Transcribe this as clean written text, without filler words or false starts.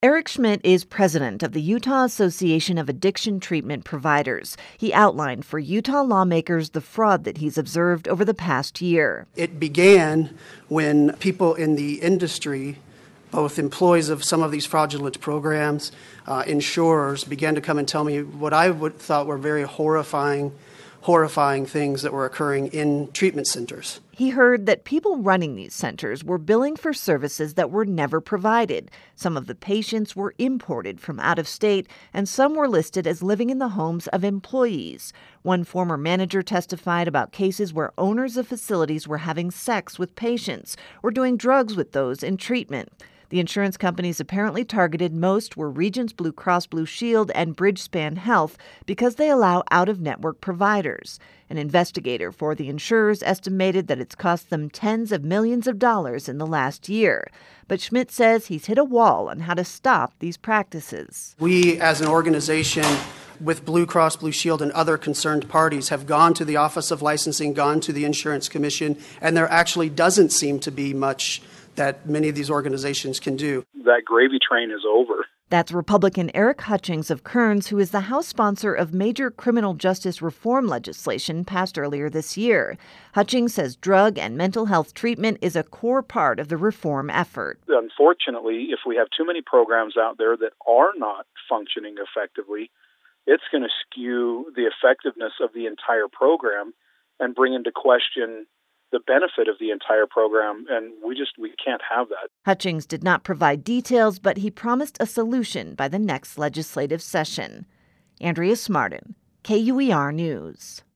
Eric Schmidt is president of the Utah Association of Addiction Treatment Providers. He outlined for Utah lawmakers the fraud that he's observed over the past year. It began when people in the industry, both employees of some of these fraudulent programs, insurers, began to come and tell me what I thought were very horrifying things that were occurring in treatment centers. He heard that people running these centers were billing for services that were never provided. Some of the patients were imported from out of state, and some were listed as living in the homes of employees. One former manager testified about cases where owners of facilities were having sex with patients or doing drugs with those in treatment. The insurance companies apparently targeted most were Regence Blue Cross Blue Shield and Bridgespan Health because they allow out-of-network providers. An investigator for the insurers estimated that it's cost them tens of millions of dollars in the last year. But Schmidt says he's hit a wall on how to stop these practices. We, as an organization, with Blue Cross Blue Shield and other concerned parties, have gone to the Office of Licensing, gone to the Insurance Commission, and there actually doesn't seem to be much that many of these organizations can do. That gravy train is over. That's Republican Eric Hutchings of Kearns, who is the House sponsor of major criminal justice reform legislation passed earlier this year. Hutchings says drug and mental health treatment is a core part of the reform effort. Unfortunately, if we have too many programs out there that are not functioning effectively, it's going to skew the effectiveness of the entire program and bring into question the benefit of the entire program, and we can't have that. Hutchings did not provide details, but he promised a solution by the next legislative session. Andrea Smartin, KUER News.